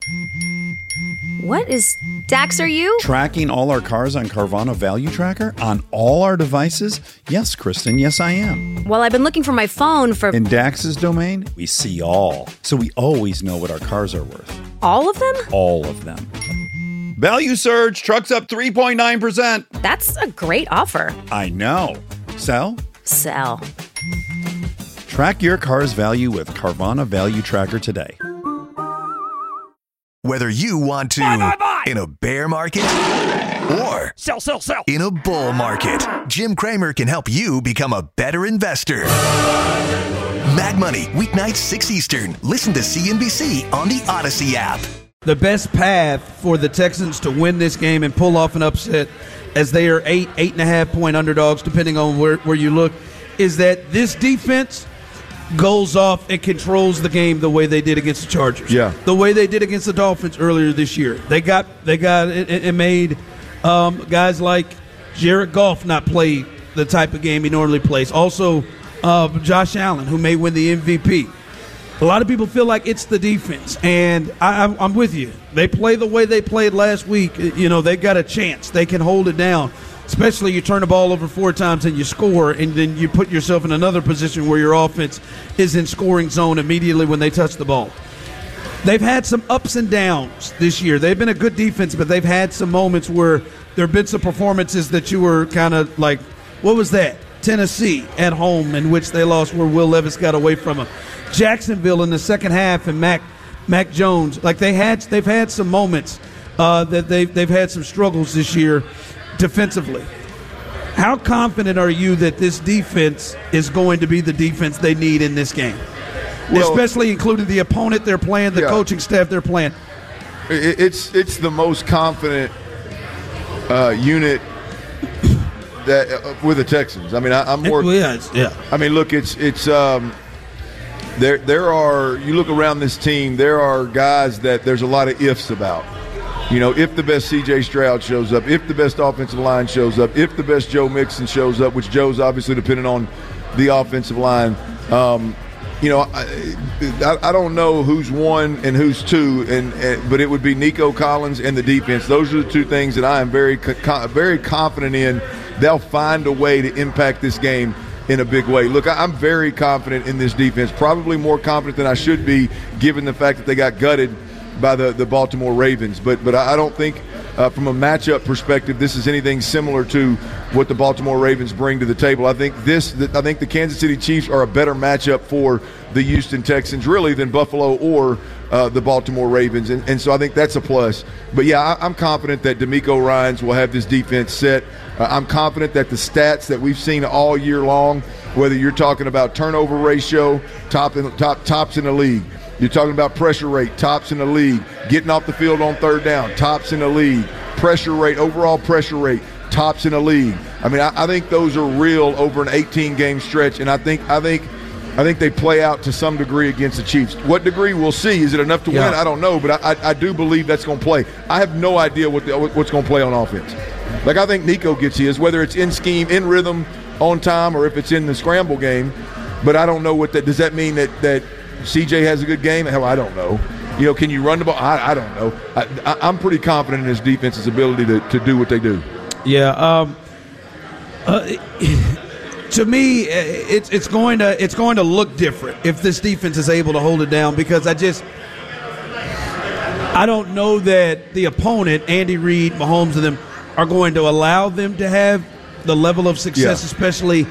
What is... Dax, are you? Tracking all our cars on Carvana Value Tracker on all our devices? Yes, Kristen, yes I am. Well, I've been looking for my phone for... In Dax's domain, we see all. So we always know what our cars are worth. All of them? All of them. Value surge, trucks up 3.9%. That's a great offer. I know. Sell? Sell. Track your car's value with Carvana Value Tracker today. Whether you want to buy. In a bear market or Sell. in a bull market, Jim Cramer can help you become a better investor. Mag Money, weeknights 6 Eastern. Listen to CNBC on the Odyssey app. The best path for the Texans to win this game and pull off an upset, as they are 8.5 point underdogs, depending on where you look, is that this defense goes off and controls the game the way they did against the Chargers. Yeah. The way they did against the Dolphins earlier this year. They got it made guys like Jared Goff not play the type of game he normally plays. Also, Josh Allen, who may win the MVP. A lot of people feel like it's the defense, and I'm with you. They play the way they played last week. You know, they got a chance. They can hold it down. Especially you turn the ball over 4 times and you score, and then you put yourself in another position where your offense is in scoring zone immediately when they touch the ball. They've had some ups and downs this year. They've been a good defense, but they've had some moments where there have been some performances that you were kind of like, what was that? Tennessee at home, in which they lost, where Will Levis got away from them. Jacksonville in the second half, and Mac Jones. Like they've had some moments that they've had some struggles this year defensively. How confident are you that this defense is going to be the defense they need in this game? Well, especially including the opponent they're playing, the coaching staff they're playing. It's the most confident unit that with the Texans. I mean, I'm more. I mean, look, it's there are, you look around this team, there are guys that there's a lot of ifs about. You know, if the best C.J. Stroud shows up, if the best offensive line shows up, if the best Joe Mixon shows up, which Joe's obviously dependent on the offensive line. You know, I don't know who's 1 and who's 2, but it would be Nico Collins and the defense. Those are the 2 things that I am very confident in. They'll find a way to impact this game in a big way. Look, I'm very confident in this defense, probably more confident than I should be given the fact that they got gutted by the Baltimore Ravens. But I don't think from a matchup perspective this is anything similar to what the Baltimore Ravens bring to the table. I think the Kansas City Chiefs are a better matchup for the Houston Texans really than Buffalo or the Baltimore Ravens. And so I think that's a plus. But, yeah, I'm confident that DeMeco Ryans will have this defense set. I'm confident that the stats that we've seen all year long, whether you're talking about turnover ratio, tops in the league, you're talking about pressure rate, tops in the league, getting off the field on third down, tops in the league, pressure rate, overall pressure rate, tops in the league. I mean, I think those are real over an 18-game stretch, and I think they play out to some degree against the Chiefs. What degree we'll see. Is it enough to win? I don't know, but I do believe that's going to play. I have no idea what's going to play on offense. Like, I think Nico gets his, whether it's in scheme, in rhythm, on time, or if it's in the scramble game. But I don't know what that – does that mean that CJ has a good game? Hell, I don't know. You know, can you run the ball? I don't know. I'm pretty confident in his defense's ability to do what they do. Yeah. To me, it's going to look different if this defense is able to hold it down, because I don't know that the opponent, Andy Reid, Mahomes, and them, are going to allow them to have the level of success, especially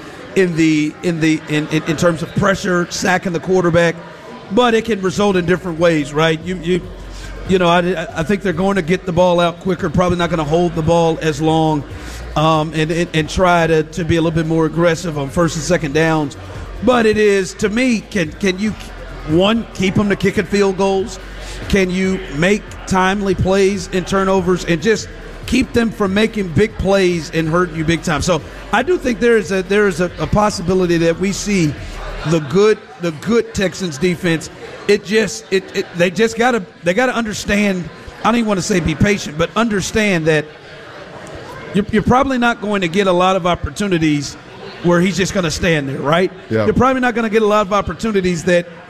in terms of pressure, sacking the quarterback. But it can result in different ways, right? You know, I think they're going to get the ball out quicker, probably not going to hold the ball as long, and try to be a little bit more aggressive on first and second downs. But it is, to me, can you, one, keep them to kicking field goals? Can you make timely plays and turnovers and just keep them from making big plays and hurting you big time? So I do think there is a possibility that we see the good Texans defense. They got to understand. I don't even want to say be patient, but understand that you're probably not going to get a lot of opportunities where he's just going to stand there, right? Yeah. You're probably not going to get a lot of opportunities that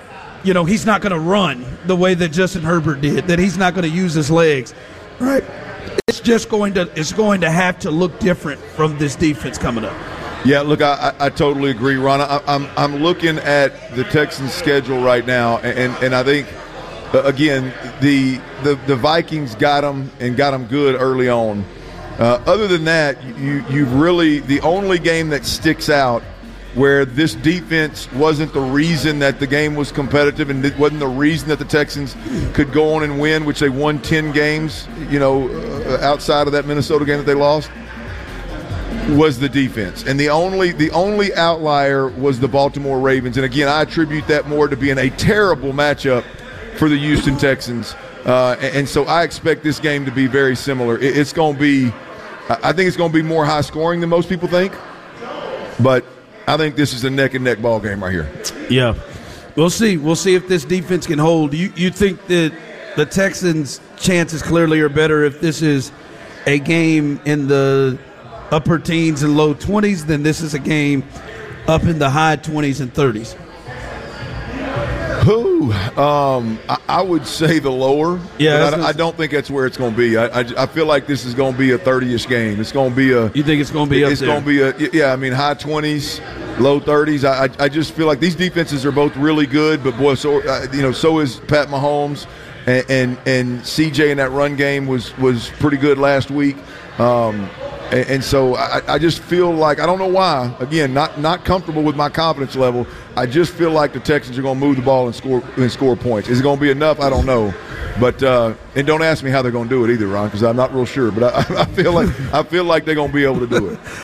he's not going to run the way that Justin Herbert did, that he's not going to use his legs, right? It's going to have to look different from this defense coming up. Yeah, look, I totally agree, Ron. I'm looking at the Texans' schedule right now, and I think, again, the Vikings got them good early on. Other than that, you've really – the only game that sticks out where this defense wasn't the reason that the game was competitive and it wasn't the reason that the Texans could go on and win, which they won 10 games, outside of that Minnesota game that they lost, was the defense. And the only outlier was the Baltimore Ravens. And, again, I attribute that more to being a terrible matchup for the Houston Texans. And so I expect this game to be very similar. It's going to be – I think it's going to be more high-scoring than most people think. But I think this is a neck-and-neck ball game right here. Yeah. We'll see. We'll see if this defense can hold. You think that the Texans' chances clearly are better if this is a game in the upper teens and low 20s than this is a game up in the high 20s and 30s? I would say the lower. Yeah, but I don't think that's where it's going to be. I feel like this is going to be a 30-ish game. It's going to be a. You think it's going to be up there? It's going to be high 20s, low 30s. I just feel like these defenses are both really good, but boy, so is Pat Mahomes, and CJ in that run game was pretty good last week. And so I just feel like, I don't know why, again, not comfortable with my confidence level. I just feel like the Texans are going to move the ball and score points. Is it going to be enough? I don't know. But and don't ask me how they're going to do it either, Ron, because I'm not real sure. But I feel like they're going to be able to do it.